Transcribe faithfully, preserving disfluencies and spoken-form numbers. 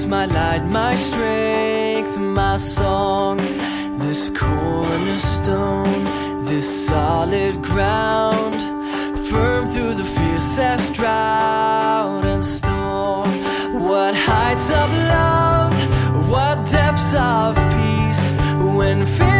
my light, my strength, my song. This cornerstone, this solid ground, firm through the fiercest drought and storm. What heights of love, what depths of peace, when fear